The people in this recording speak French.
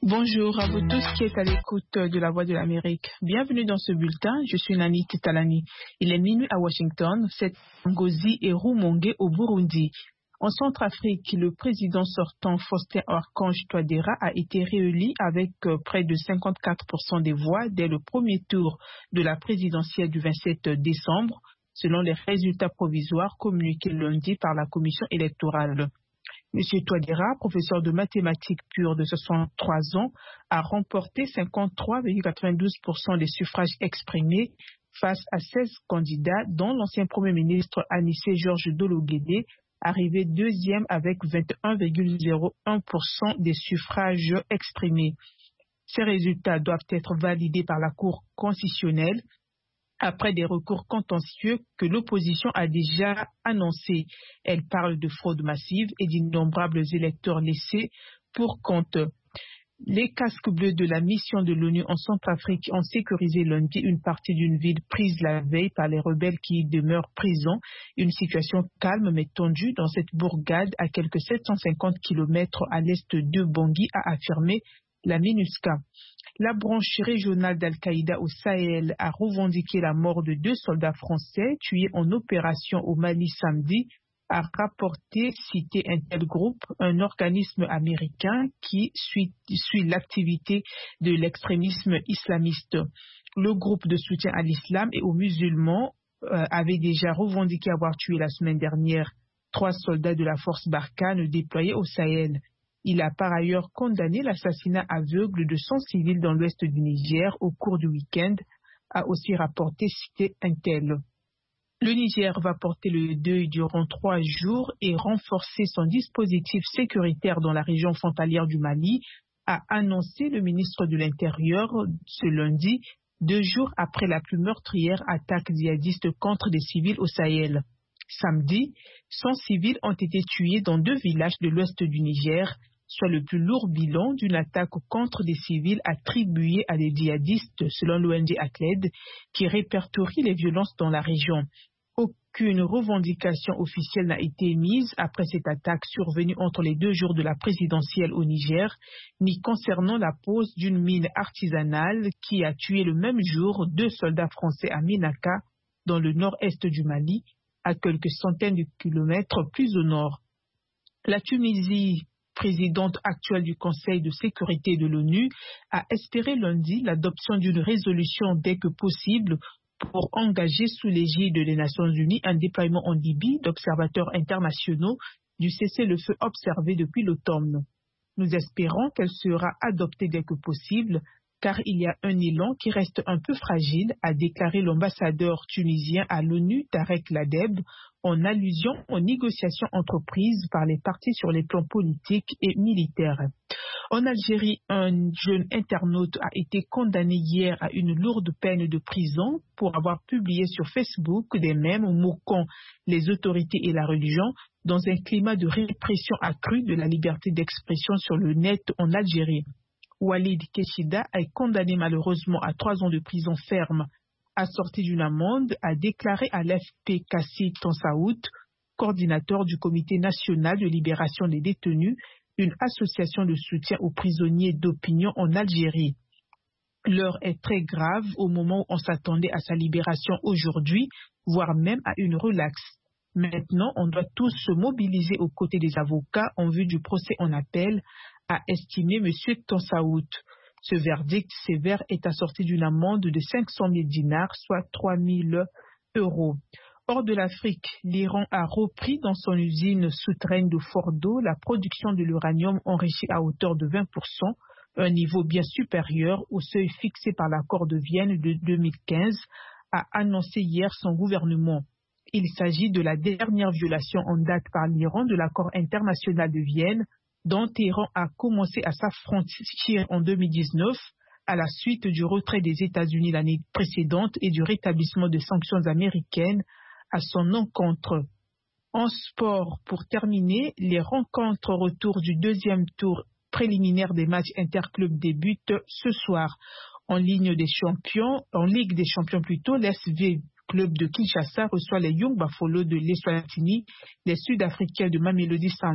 Bonjour à vous tous qui êtes à l'écoute de la Voix de l'Amérique. Bienvenue dans ce bulletin. Je suis Nani Titalani. Il est minuit à Washington, c'est Ngozi et Rumonge au Burundi. En Centrafrique, le président sortant Faustin Archange Touadéra a été réélu avec près de 54% des voix dès le premier tour de la présidentielle du 27 décembre, selon les résultats provisoires communiqués lundi par la commission électorale. M. Touadéra, professeur de mathématiques pures de 63 ans, a remporté 53,92% des suffrages exprimés face à 16 candidats, dont l'ancien Premier ministre Anissé Georges Dolo-Guédé, arrivé deuxième avec 21,01% des suffrages exprimés. Ces résultats doivent être validés par la Cour constitutionnelle après des recours contentieux que l'opposition a déjà annoncés. Elle parle de fraude massive et d'innombrables électeurs laissés pour compte. Les casques bleus de la mission de l'ONU en Centrafrique ont sécurisé lundi une partie d'une ville prise la veille par les rebelles qui y demeurent prisons. Une situation calme mais tendue dans cette bourgade à quelques 750 km à l'est de Bangui, a affirmé la MINUSCA. La branche régionale d'Al-Qaïda au Sahel a revendiqué la mort de 2 soldats français tués en opération au Mali samedi, a rapporté citer un tel groupe, un organisme américain qui suit l'activité de l'extrémisme islamiste. Le groupe de soutien à l'islam et aux musulmans avait déjà revendiqué avoir tué la semaine dernière 3 soldats de la force Barkhane déployés au Sahel. Il a par ailleurs condamné l'assassinat aveugle de 100 civils dans l'ouest du Niger au cours du week-end, a aussi rapporté cité Intel. Le Niger va porter le deuil durant 3 jours et renforcer son dispositif sécuritaire dans la région frontalière du Mali, a annoncé le ministre de l'Intérieur ce lundi, 2 jours après la plus meurtrière attaque djihadiste contre des civils au Sahel. Samedi, 100 civils ont été tués dans 2 villages de l'ouest du Niger, soit le plus lourd bilan d'une attaque contre des civils attribuée à des djihadistes, selon l'ONG ACLED, qui répertorie les violences dans la région. Aucune revendication officielle n'a été émise après cette attaque survenue entre les 2 jours de la présidentielle au Niger, ni concernant la pose d'une mine artisanale qui a tué le même jour 2 soldats français à Ménaka, dans le nord-est du Mali, à quelques centaines de kilomètres plus au nord. La Tunisie, présidente actuelle du Conseil de sécurité de l'ONU, a espéré lundi l'adoption d'une résolution dès que possible pour engager sous l'égide des Nations Unies un déploiement en Libye d'observateurs internationaux du cessez-le-feu observé depuis l'automne. Nous espérons qu'elle sera adoptée dès que possible, car il y a un élan qui reste un peu fragile, a déclaré l'ambassadeur tunisien à l'ONU, Tarek Ladeb, en allusion aux négociations entreprises par les partis sur les plans politiques et militaires. En Algérie, un jeune internaute a été condamné hier à une lourde peine de prison pour avoir publié sur Facebook des mèmes moquant les autorités et la religion dans un climat de répression accrue de la liberté d'expression sur le net en Algérie. Walid Keshida est condamné malheureusement à 3 ans de prison ferme, assorti d'une amende, a déclaré à l'AFP Kassi Tansaout, coordinateur du Comité national de libération des détenus, une association de soutien aux prisonniers d'opinion en Algérie. L'heure est très grave au moment où on s'attendait à sa libération aujourd'hui, voire même à une relaxe. Maintenant, on doit tous se mobiliser aux côtés des avocats en vue du procès en appel, a estimé M. Tansaout. Ce verdict sévère est assorti d'une amende de 500 000 dinars, soit 3 000 euros. Hors de l'Afrique, l'Iran a repris dans son usine souterraine de Fordo la production de l'uranium enrichi à hauteur de 20%, un niveau bien supérieur au seuil fixé par l'accord de Vienne de 2015, a annoncé hier son gouvernement. Il s'agit de la dernière violation en date par l'Iran de l'accord international de Vienne, dont Téhéran a commencé à s'affranchir en 2019 à la suite du retrait des États-Unis l'année précédente et du rétablissement de sanctions américaines à son encontre. En sport, pour terminer, les rencontres retour du 2e tour préliminaire des matchs interclubs débutent ce soir. En Ligue des Champions plutôt, l'SV Club de Kinshasa reçoit les Young Buffalo de l'Eswatini, les Sud-Africains de Mamelodi